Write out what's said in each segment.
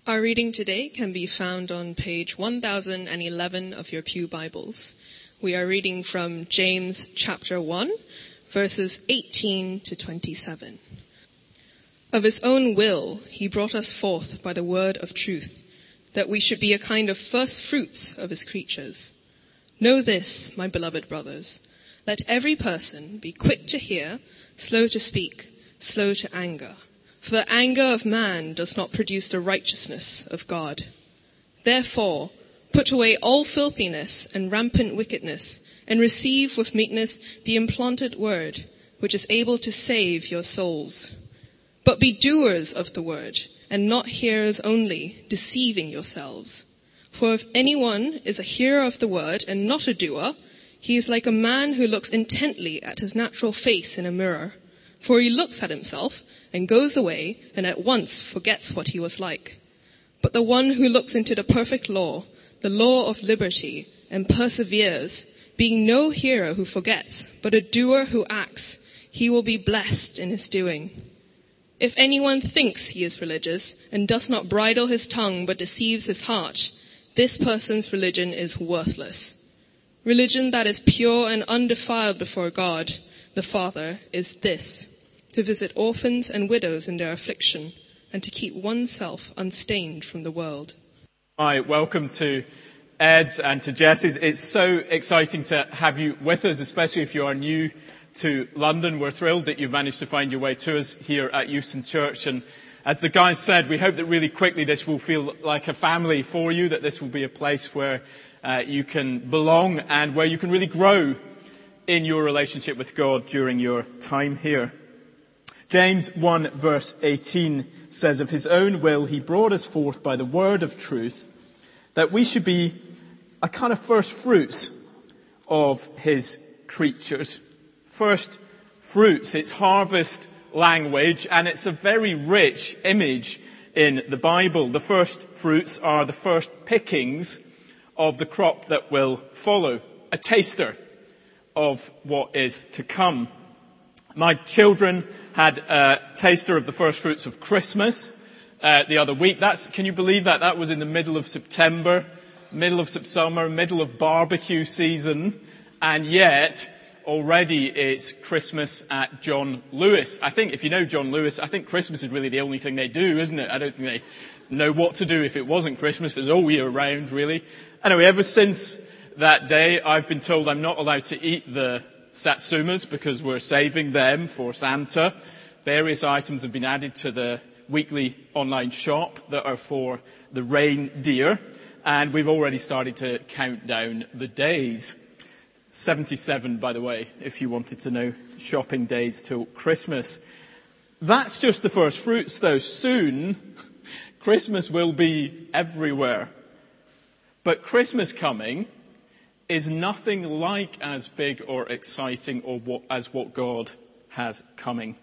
Our reading today can be found on page 1011 of your Pew Bibles. We are reading from James chapter 1, verses 18 to 27. Of his own will, he brought us forth by the word of truth, that we should be a kind of first fruits of his creatures. Know this, my beloved brothers, let every person be quick to hear, slow to speak, slow to anger. For the anger of man does not produce the righteousness of God. Therefore, put away all filthiness and rampant wickedness, and receive with meekness the implanted word, which is able to save your souls. But be doers of the word, and not hearers only, deceiving yourselves. For if anyone is a hearer of the word and not a doer, he is like a man who looks intently at his natural face in a mirror. For he looks at himself and goes away and at once forgets what he was like. But the one who looks into the perfect law, the law of liberty, and perseveres, being no hearer who forgets, but a doer who acts, he will be blessed in his doing. If anyone thinks he is religious and does not bridle his tongue but deceives his heart, this person's religion is worthless. Religion that is pure and undefiled before God, the Father, is this: to visit orphans and widows in their affliction, and to keep oneself unstained from the world. Hi, welcome to Ed's and to Jess's. It's so exciting to have you with us, especially if you are new to London. We're thrilled that you've managed to find your way to us here at Euston Church. And as the guys said, we hope that really quickly this will feel like a family for you, that this will be a place where you can belong and where you can really grow in your relationship with God during your time here. James 1 verse 18 says, of his own will he brought us forth by the word of truth, that we should be a kind of first fruits of his creatures. First fruits, it's harvest language, and it's a very rich image in the Bible. The first fruits are the first pickings of the crop that will follow, a taster of what is to come. My children had a taster of the first fruits of Christmas the other week. Can you believe that? That was in the middle of September, middle of summer, middle of barbecue season, and yet already it's Christmas at John Lewis. I think if you know John Lewis, I think Christmas is really the only thing they do, isn't it? I don't think they know what to do if it wasn't Christmas. It's all year round, really. Anyway, ever since that day, I've been told I'm not allowed to eat the satsumas because we're saving them for Santa. Various items have been added to the weekly online shop that are for the reindeer, and we've already started to count down the days. 77, by the way, if you wanted to know, shopping days till Christmas. That's just the first fruits, though. Soon, Christmas will be everywhere. But Christmas coming is nothing like as big or exciting as what God has coming.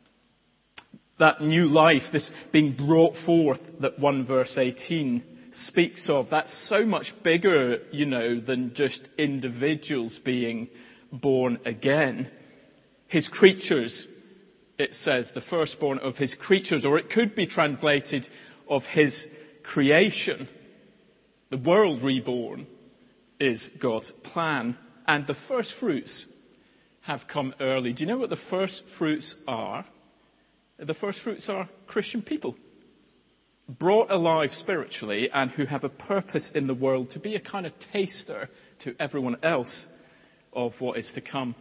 That new life, this being brought forth that 1 verse 18 speaks of, that's so much bigger, than just individuals being born again. His creatures, it says, the firstborn of his creatures, or it could be translated of his creation. The world reborn is God's plan, and the first fruits have come early. Do you know what the first fruits are? The first fruits are Christian people, brought alive spiritually and who have a purpose in the world to be a kind of taster to everyone else of what is to come.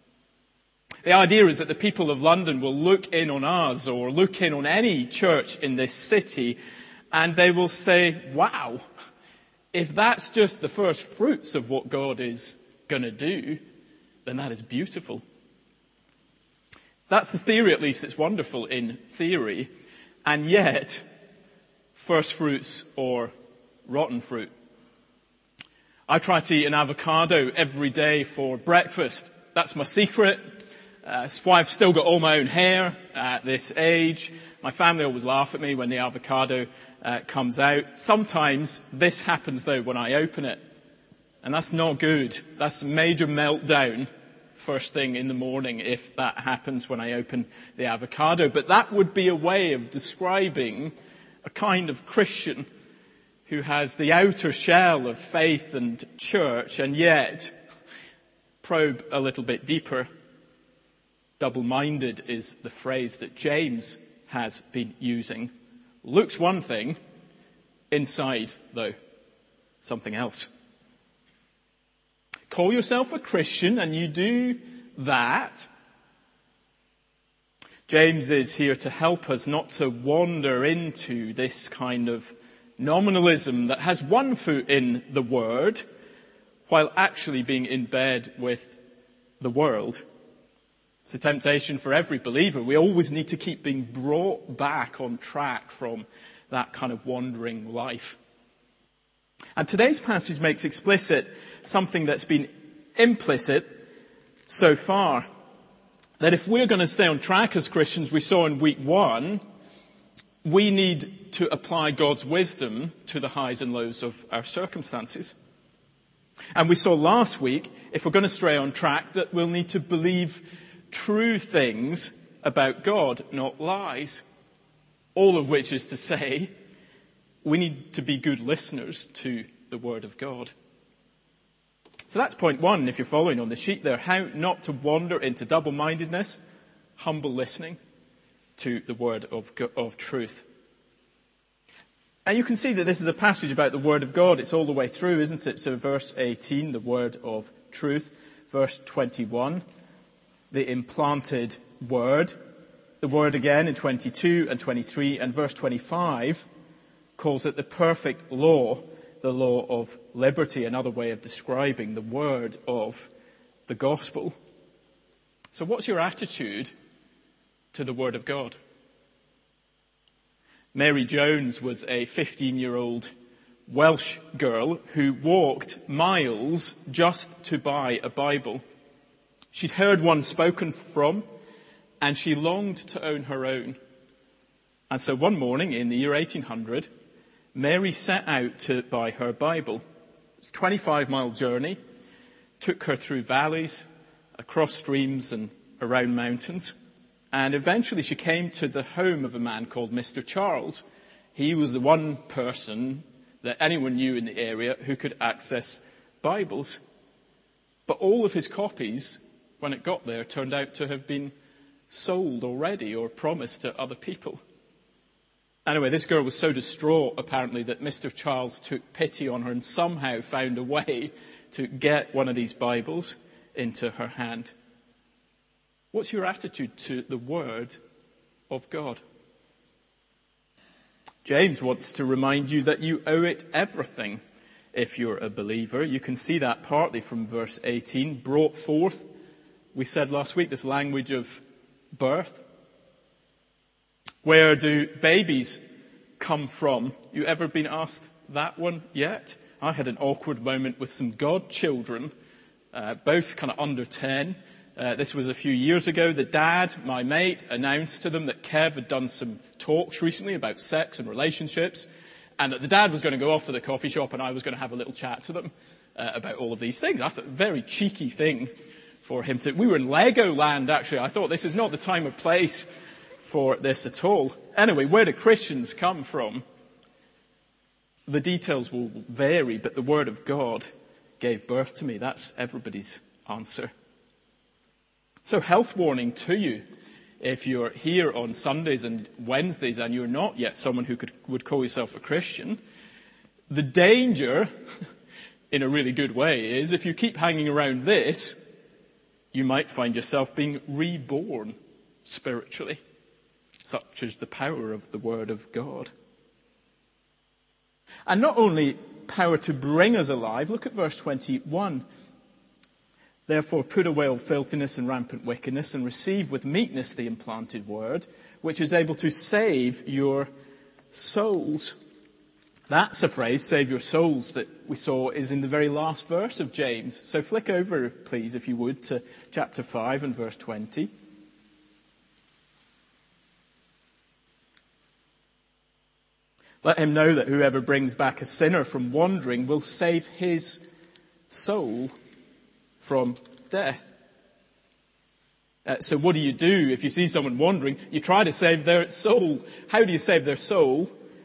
The idea is that the people of London will look in on us or look in on any church in this city and they will say, wow, if that's just the first fruits of what God is going to do, then that is beautiful. That's the theory, at least. It's wonderful in theory. And yet, first fruits or rotten fruit. I try to eat an avocado every day for breakfast. That's my secret. That's why I've still got all my own hair at this age. My family always laugh at me when the avocado comes out. Sometimes this happens, though, when I open it. And that's not good. That's a major meltdown first thing in the morning if that happens when I open the avocado. But that would be a way of describing a kind of Christian who has the outer shell of faith and church, and yet, probe a little bit deeper, double-minded is the phrase that James has been using. Looks one thing, inside, though, something else. Call yourself a Christian and you do that. James is here to help us not to wander into this kind of nominalism that has one foot in the Word while actually being in bed with the world. It's a temptation for every believer. We always need to keep being brought back on track from that kind of wandering life. And today's passage makes explicit something that's been implicit so far. That if we're going to stay on track as Christians, we saw in week 1, we need to apply God's wisdom to the highs and lows of our circumstances. And we saw last week, if we're going to stay on track, that we'll need to believe true things about God, not lies. All of which is to say, we need to be good listeners to the Word of God. So that's point 1, if you're following on the sheet there, how not to wander into double-mindedness, humble listening to the word of truth. And you can see that this is a passage about the Word of God. It's all the way through, isn't it? So verse 18, the word of truth. Verse 21, the implanted word. The word again in 22 and 23. And verse 25 calls it the perfect law, the law of liberty, another way of describing the word of the gospel. So what's your attitude to the Word of God? Mary Jones was a 15-year-old Welsh girl who walked miles just to buy a Bible. She'd heard one spoken from, and she longed to own her own. And so one morning in the year 1800, Mary set out to buy her Bible. It was a 25-mile journey, took her through valleys, across streams and around mountains. And eventually she came to the home of a man called Mr. Charles. He was the one person that anyone knew in the area who could access Bibles. But all of his copies, when it got there, turned out to have been sold already or promised to other people. Anyway, this girl was so distraught, apparently, that Mr. Charles took pity on her and somehow found a way to get one of these Bibles into her hand. What's your attitude to the Word of God? James wants to remind you that you owe it everything if you're a believer. You can see that partly from verse 18. Brought forth, we said last week, this language of birth. Where do babies come from? You ever been asked that one yet? I had an awkward moment with some godchildren, both kind of under 10. This was a few years ago. The dad, my mate, announced to them that Kev had done some talks recently about sex and relationships, and that the dad was going to go off to the coffee shop and I was going to have a little chat to them about all of these things. I thought, a very cheeky thing for him to... We were in Legoland, actually. I thought, this is not the time or place for this at all. Anyway, where do Christians come from? The details will vary, but the Word of God gave birth to me. That's everybody's answer. So, health warning to you. If you're here on Sundays and Wednesdays and you're not yet someone who would call yourself a Christian, the danger, in a really good way, is if you keep hanging around this, you might find yourself being reborn spiritually. Such is the power of the Word of God. And not only power to bring us alive, look at verse 21. Therefore put away all filthiness and rampant wickedness and receive with meekness the implanted word, which is able to save your souls. That's a phrase, save your souls, that we saw is in the very last verse of James. So flick over, please, if you would, to chapter 5 and verse 20. Let him know that whoever brings back a sinner from wandering will save his soul from death. So what do you do if you see someone wandering? You try to save their soul. How do you save their soul?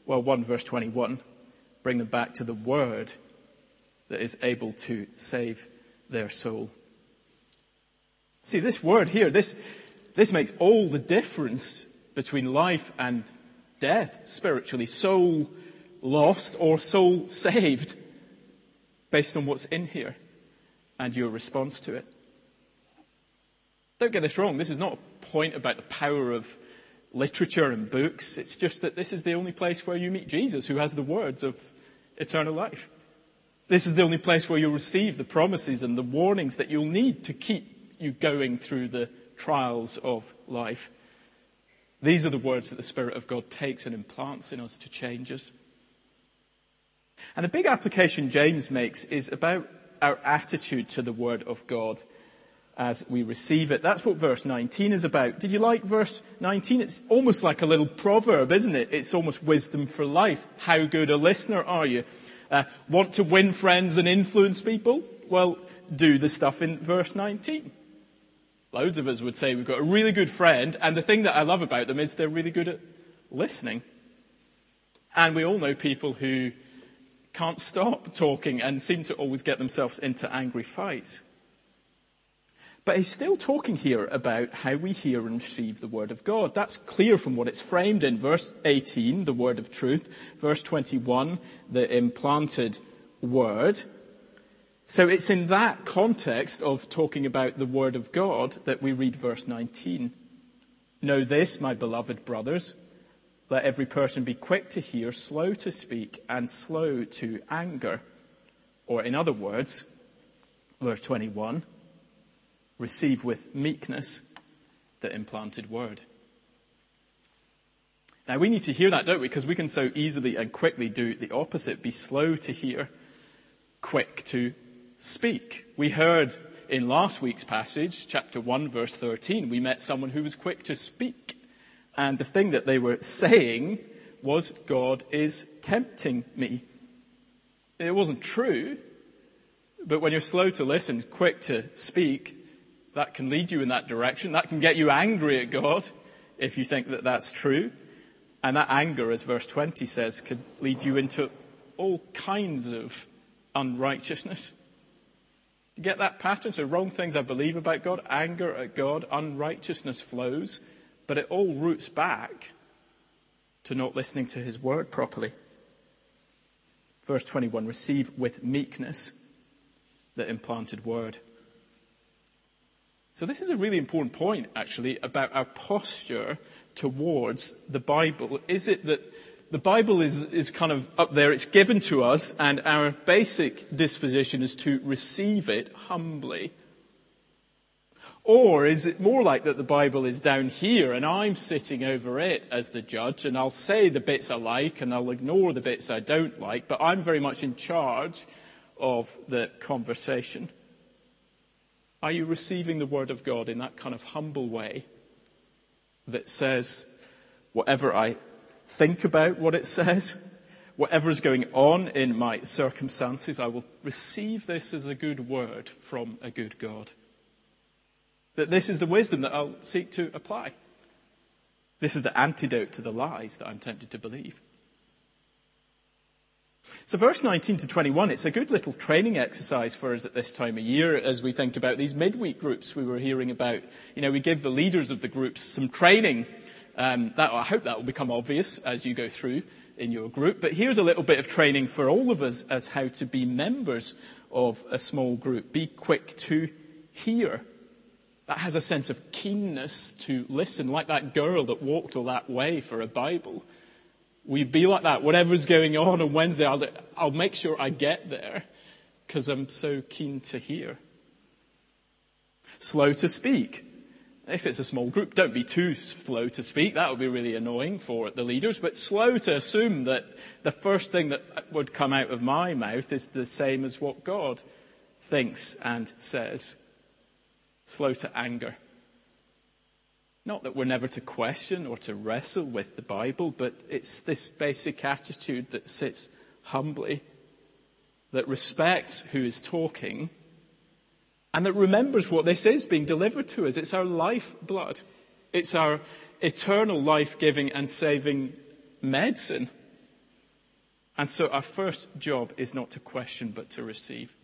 Well, 1 verse 21, bring them back to the word that is able to save their soul. See, this word here, this makes all the difference between life and death spiritually. Soul lost or soul saved based on what's in here and your response to it. Don't get this wrong. This is not a point about the power of literature and books. It's just that this is the only place where you meet Jesus, who has the words of eternal life. This is the only place where you'll receive the promises and the warnings that you'll need to keep you going through the trials of life. These are the words that the Spirit of God takes and implants in us to change us. And the big application James makes is about our attitude to the Word of God as we receive it. That's what verse 19 is about. Did you like verse 19? It's almost like a little proverb, isn't it? It's almost wisdom for life. How good a listener are you? Want to win friends and influence people? Well, do the stuff in verse 19. Loads of us would say we've got a really good friend, and the thing that I love about them is they're really good at listening. And we all know people who can't stop talking and seem to always get themselves into angry fights. But he's still talking here about how we hear and receive the word of God. That's clear from what it's framed in. Verse 18, the word of truth. Verse 21, the implanted word. So it's in that context of talking about the word of God that we read verse 19. Know this, my beloved brothers, let every person be quick to hear, slow to speak, and slow to anger. Or in other words, verse 21, receive with meekness the implanted word. Now we need to hear that, don't we? Because we can so easily and quickly do the opposite. Be slow to hear, quick to speak. We heard in last week's passage, chapter 1, verse 13, we met someone who was quick to speak. And the thing that they were saying was, God is tempting me. It wasn't true, but when you're slow to listen, quick to speak, that can lead you in that direction. That can get you angry at God if you think that that's true. And that anger, as verse 20 says, could lead you into all kinds of unrighteousness. You get that pattern? So wrong things I believe about God, anger at God, unrighteousness flows, but it all roots back to not listening to his word properly. Verse 21, receive with meekness the implanted word. So this is a really important point, actually, about our posture towards the Bible. Is it that the Bible is kind of up there, it's given to us, and our basic disposition is to receive it humbly? Or is it more like that the Bible is down here and I'm sitting over it as the judge, and I'll say the bits I like and I'll ignore the bits I don't like, but I'm very much in charge of the conversation? Are you receiving the word of God in that kind of humble way that says, whatever I think about what it says, whatever is going on in my circumstances, I will receive this as a good word from a good God? That this is the wisdom that I'll seek to apply. This is the antidote to the lies that I'm tempted to believe. So verse 19 to 21, it's a good little training exercise for us at this time of year as we think about these midweek groups we were hearing about. You know, we give the leaders of the groups some training. I hope that will become obvious as you go through in your group. But here's a little bit of training for all of us as how to be members of a small group. Be quick to hear. That has a sense of keenness to listen, like that girl that walked all that way for a Bible. Will you be like that? Whatever's going on Wednesday, I'll make sure I get there because I'm so keen to hear. Slow to speak. If it's a small group, don't be too slow to speak. That would be really annoying for the leaders. But slow to assume that the first thing that would come out of my mouth is the same as what God thinks and says. Slow to anger. Not that we're never to question or to wrestle with the Bible, but it's this basic attitude that sits humbly, that respects who is talking, and that remembers what this is being delivered to us. It's our lifeblood. It's our eternal life-giving and saving medicine. And so our first job is not to question, but to receive.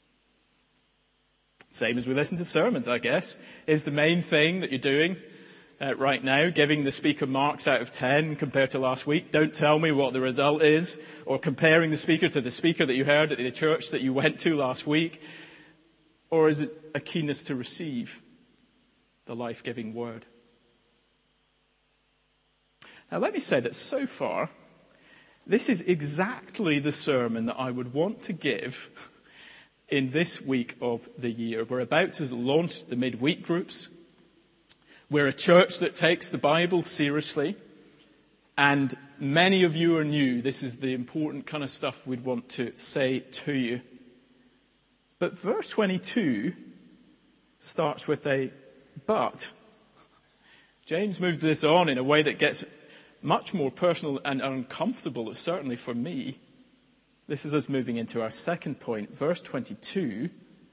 Same as we listen to sermons, I guess. Is the main thing that you're doing right now giving the speaker marks out of 10 compared to last week? Don't tell me what the result is, or comparing the speaker to the speaker that you heard at the church that you went to last week. Or is it a keenness to receive the life-giving word? Now let me say that so far, this is exactly the sermon that I would want to give in this week of the year. We're about to launch the midweek groups. We're a church that takes the Bible seriously. And many of you are new. This is the important kind of stuff we'd want to say to you. But verse 22 starts with a but. James moved this on in a way that gets much more personal and uncomfortable, certainly for me. This is us moving into our second point, verse 22.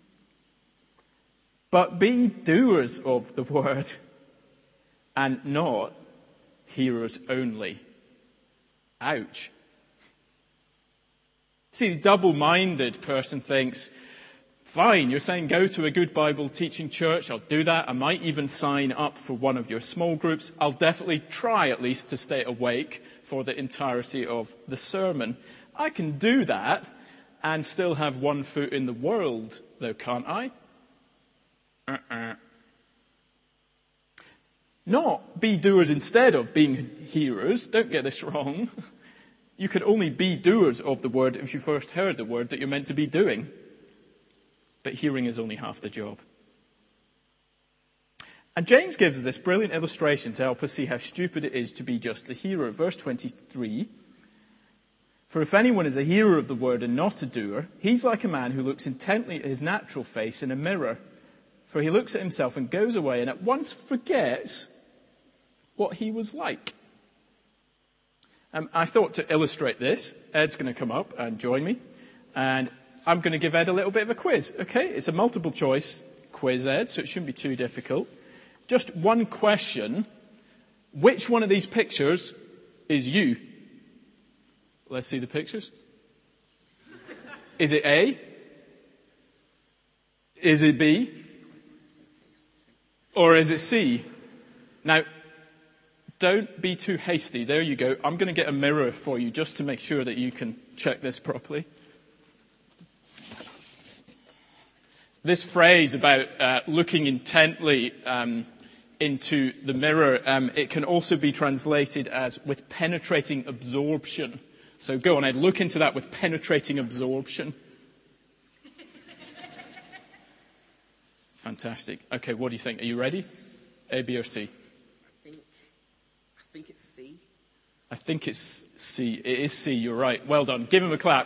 But be doers of the word and not hearers only. Ouch. See, the double-minded person thinks, fine, you're saying go to a good Bible teaching church. I'll do that. I might even sign up for one of your small groups. I'll definitely try at least to stay awake for the entirety of the sermon. I can do that and still have one foot in the world, though, can't I? Not be doers instead of being hearers. Don't get this wrong. You can only be doers of the word if you first heard the word that you're meant to be doing. But hearing is only half the job. And James gives us this brilliant illustration to help us see how stupid it is to be just a hearer. Verse 23. For if anyone is a hearer of the word and not a doer, he's like a man who looks intently at his natural face in a mirror. For he looks at himself and goes away and at once forgets what he was like. I thought to illustrate this, Ed's going to come up and join me. And I'm going to give Ed a little bit of a quiz. Okay, it's a multiple choice quiz, Ed, so it shouldn't be too difficult. Just one question. Which one of these pictures is you? Let's see the pictures. Is it A? Is it B? Or is it C? Now, don't be too hasty. There you go. I'm going to get a mirror for you just to make sure that you can check this properly. This phrase about looking intently into the mirror, it can also be translated as with penetrating absorption. So go on, Ed, look into that with penetrating absorption. Fantastic. Okay, what do you think? Are you ready? A, B, or C? I think it's C. I think it's C. It is C, you're right. Well done. Give him a clap.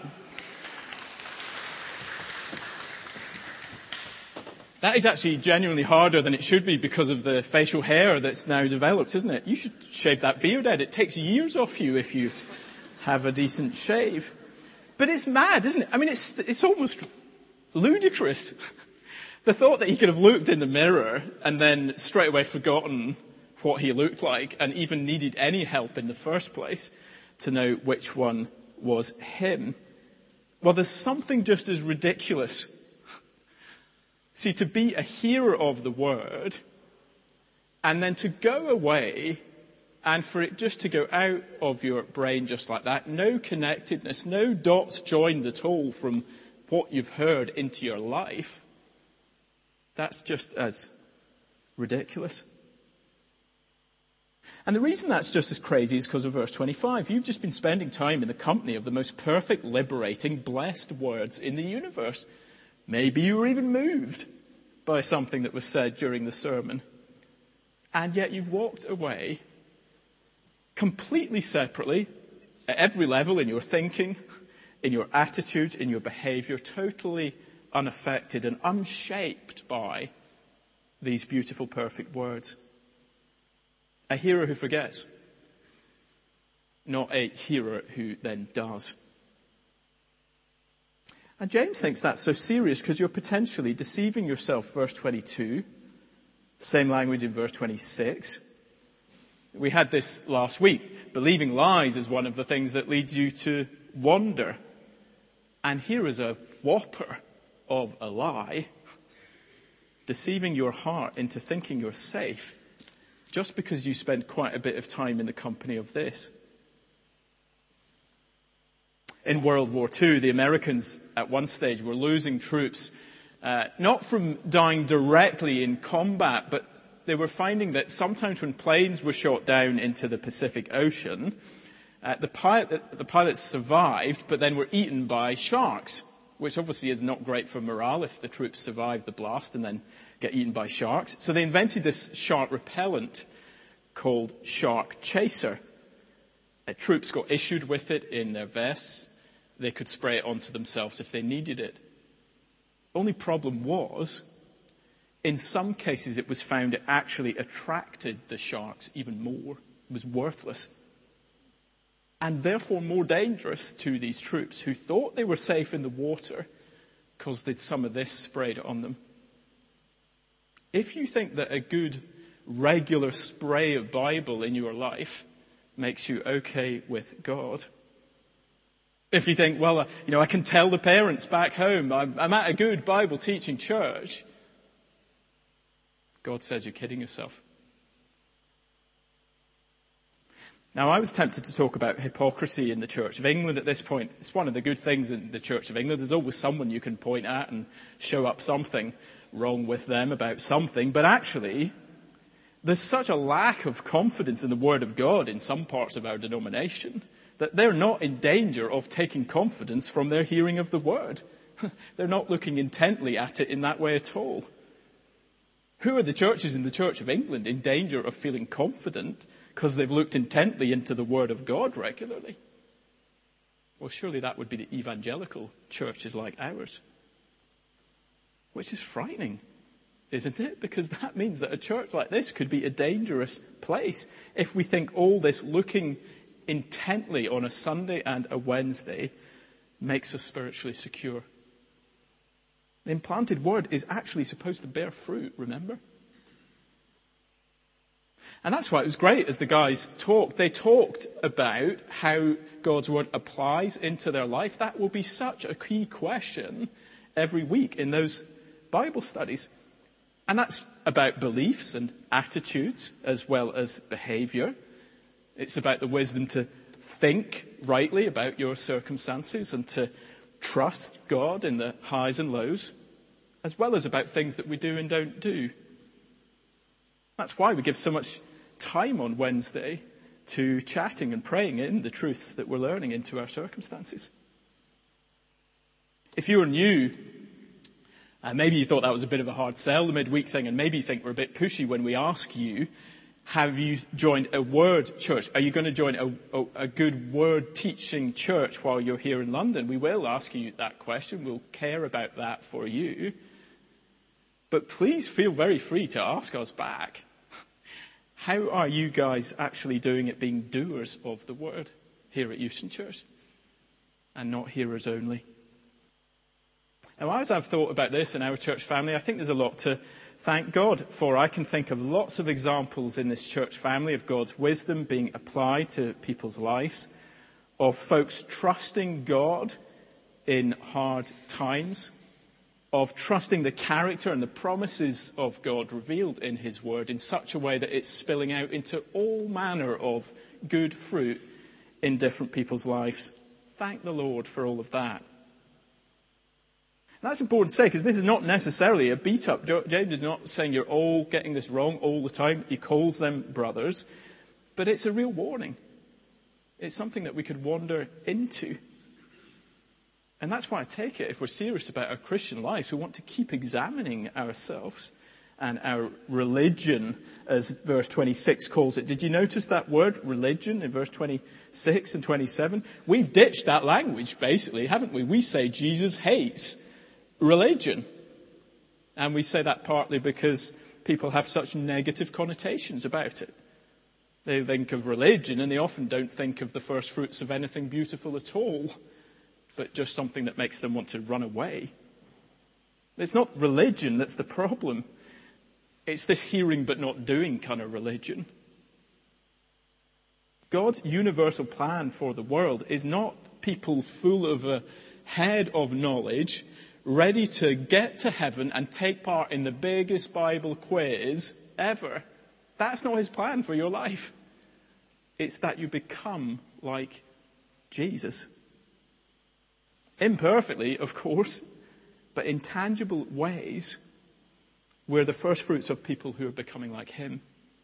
That is actually genuinely harder than it should be because of the facial hair that's now developed, isn't it? You should shave that beard, Ed. It takes years off you if you have a decent shave. But it's mad, isn't it? I mean, it's almost ludicrous. The thought that he could have looked in the mirror and then straight away forgotten what he looked like and even needed any help in the first place to know which one was him. Well, there's something just as ridiculous. See, to be a hearer of the word and then to go away and for it just to go out of your brain just like that, no connectedness, no dots joined at all from what you've heard into your life, that's just as ridiculous. And the reason that's just as crazy is because of verse 25. You've just been spending time in the company of the most perfect, liberating, blessed words in the universe. Maybe you were even moved by something that was said during the sermon. And yet you've walked away completely separately, at every level in your thinking, in your attitude, in your behavior, totally unaffected and unshaped by these beautiful, perfect words. A hearer who forgets, not a hearer who then does. And James thinks that's so serious because you're potentially deceiving yourself, verse 22, same language in verse 26. We had this last week. Believing lies is one of the things that leads you to wonder. And here is a whopper of a lie, deceiving your heart into thinking you're safe just because you spend quite a bit of time in the company of this. In World War II, the Americans at one stage were losing troops, not from dying directly in combat, but they were finding that sometimes when planes were shot down into the Pacific Ocean, the pilots survived, but then were eaten by sharks, which obviously is not great for morale if the troops survive the blast and then get eaten by sharks. So they invented this shark repellent called Shark Chaser. Troops got issued with it in their vests. They could spray it onto themselves if they needed it. Only problem was, in some cases it was found it actually attracted the sharks even more. It was worthless. And therefore more dangerous to these troops who thought they were safe in the water because they'd some of this sprayed on them. If you think that a good regular spray of Bible in your life makes you okay with God, if you think, well, I can tell the parents back home I'm at a good Bible teaching church, God says you're kidding yourself. Now, I was tempted to talk about hypocrisy in the Church of England at this point. It's one of the good things in the Church of England. There's always someone you can point at and show up something wrong with them about something. But actually, there's such a lack of confidence in the Word of God in some parts of our denomination that they're not in danger of taking confidence from their hearing of the Word. They're not looking intently at it in that way at all. Who are the churches in the Church of England in danger of feeling confident because they've looked intently into the Word of God regularly? Well, surely that would be the evangelical churches like ours. Which is frightening, isn't it? Because that means that a church like this could be a dangerous place if we think all this looking intently on a Sunday and a Wednesday makes us spiritually secure. The implanted word is actually supposed to bear fruit, remember? And that's why it was great as the guys talked. They talked about how God's word applies into their life. That will be such a key question every week in those Bible studies. And that's about beliefs and attitudes as well as behavior. It's about the wisdom to think rightly about your circumstances and to trust God in the highs and lows, as well as about things that we do and don't do. That's why we give so much time on Wednesday to chatting and praying in the truths that we're learning into our circumstances. If you were new, and maybe you thought that was a bit of a hard sell, the midweek thing, and maybe you think we're a bit pushy when we ask you, have you joined a word church? Are you going to join a good word teaching church while you're here in London? We will ask you that question. We'll care about that for you. But please feel very free to ask us back. How are you guys actually doing at being doers of the word here at Euston Church and not hearers only? Now, as I've thought about this in our church family, I think there's a lot to thank God for. I can think of lots of examples in this church family of God's wisdom being applied to people's lives, of folks trusting God in hard times, of trusting the character and the promises of God revealed in his word in such a way that it's spilling out into all manner of good fruit in different people's lives. Thank the Lord for all of that. And that's important to say, because this is not necessarily a beat-up. James is not saying you're all getting this wrong all the time. He calls them brothers. But it's a real warning. It's something that we could wander into. And that's why I take it, if we're serious about our Christian lives, we want to keep examining ourselves and our religion, as verse 26 calls it. Did you notice that word, religion, in verse 26 and 27? We've ditched that language, basically, haven't we? We say Jesus hates religion. And we say that partly because people have such negative connotations about it. They think of religion and they often don't think of the first fruits of anything beautiful at all, but just something that makes them want to run away. It's not religion that's the problem. It's this hearing but not doing kind of religion. God's universal plan for the world is not people full of a head of knowledge, ready to get to heaven and take part in the biggest Bible quiz ever. That's not his plan for your life. It's that you become like Jesus. Imperfectly, of course, but in tangible ways, we're the first fruits of people who are becoming like him.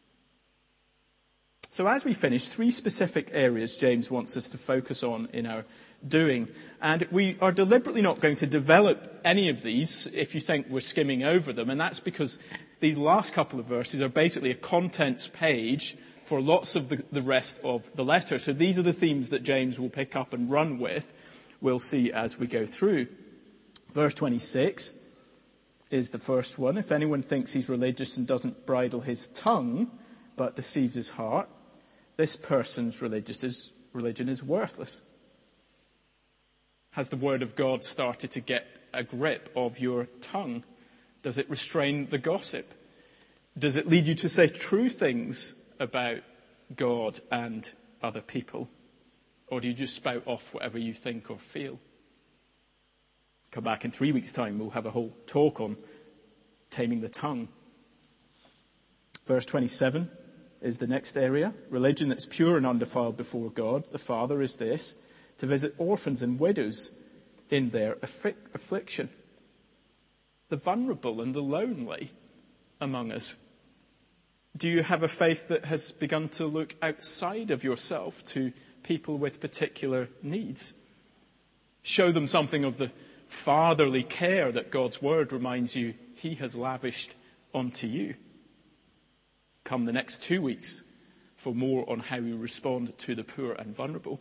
So as we finish, 3 specific areas James wants us to focus on in our doing. And we are deliberately not going to develop any of these if you think we're skimming over them. And that's because these last couple of verses are basically a contents page for lots of the rest of the letter. So these are the themes that James will pick up and run with. We'll see as we go through. Verse 26 is the first one. If anyone thinks he's religious and doesn't bridle his tongue, but deceives his heart, this person's religion is worthless. Has the word of God started to get a grip of your tongue? Does it restrain the gossip? Does it lead you to say true things about God and other people? Or do you just spout off whatever you think or feel? Come back in 3 weeks' time, we'll have a whole talk on taming the tongue. Verse 27 is the next area. Religion that's pure and undefiled before God, the Father, is this: to visit orphans and widows in their affliction, the vulnerable and the lonely among us. Do you have a faith that has begun to look outside of yourself to people with particular needs? Show them something of the fatherly care that God's word reminds you he has lavished onto you. Come the next 2 weeks for more on how we respond to the poor and vulnerable.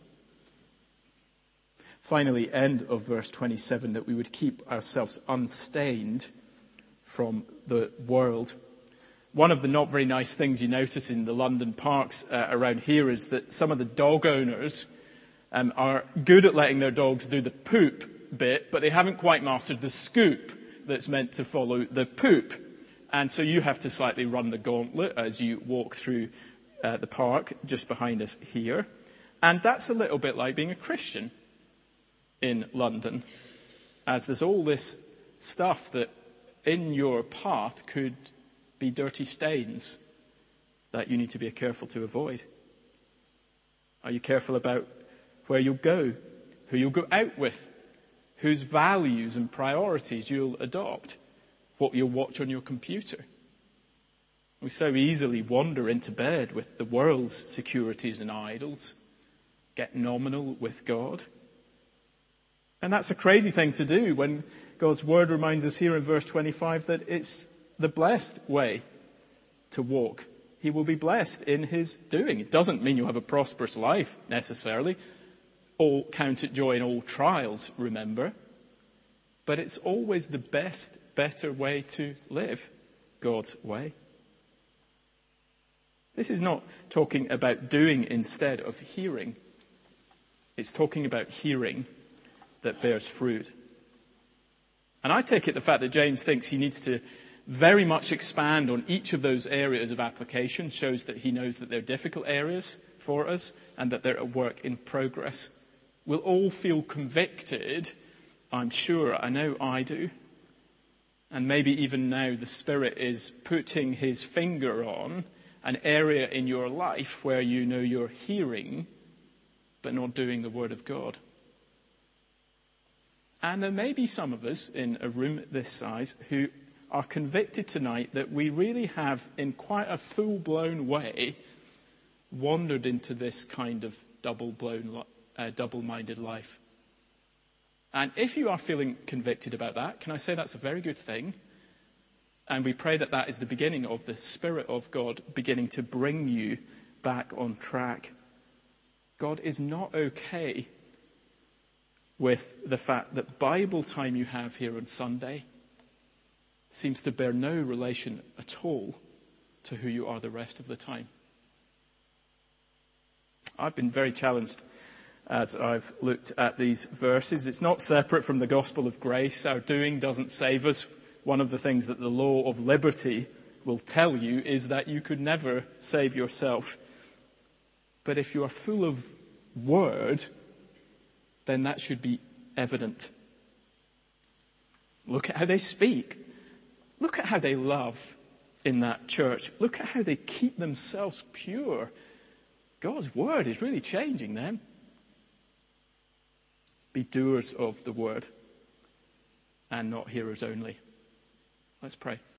Finally, end of verse 27, that we would keep ourselves unstained from the world. One of the not very nice things you notice in the London parks around here is that some of the dog owners are good at letting their dogs do the poop bit, but they haven't quite mastered the scoop that's meant to follow the poop. And so you have to slightly run the gauntlet as you walk through the park just behind us here. And that's a little bit like being a Christian in London, as there's all this stuff that in your path could be dirty stains that you need to be careful to avoid. Are you careful about where you'll go, who you'll go out with, whose values and priorities you'll adopt, what you'll watch on your computer? We so easily wander into bed with the world's securities and idols, get nominal with God. And that's a crazy thing to do when God's word reminds us here in verse 25 that it's the blessed way to walk. He will be blessed in his doing. It doesn't mean you have a prosperous life necessarily. All count it joy in all trials, remember. But it's always the best, better way to live, God's way. This is not talking about doing instead of hearing. It's talking about hearing that bears fruit. And I take it the fact that James thinks he needs to very much expand on each of those areas of application shows that he knows that they're difficult areas for us and that they're a work in progress. We'll all feel convicted, I'm sure. I know I do. And maybe even now the Spirit is putting his finger on an area in your life where you know you're hearing but not doing the Word of God. And there may be some of us in a room this size who are convicted tonight that we really have, in quite a full-blown way, wandered into this kind of double-minded life. And if you are feeling convicted about that, can I say that's a very good thing? And we pray that that is the beginning of the Spirit of God beginning to bring you back on track. God is not okay with the fact that Bible time you have here on Sunday seems to bear no relation at all to who you are the rest of the time. I've been very challenged as I've looked at these verses. It's not separate from the gospel of grace. Our doing doesn't save us. One of the things that the law of liberty will tell you is that you could never save yourself. But if you are full of word, then that should be evident. Look at how they speak. Look at how they love in that church. Look at how they keep themselves pure. God's word is really changing them. Be doers of the word and not hearers only. Let's pray.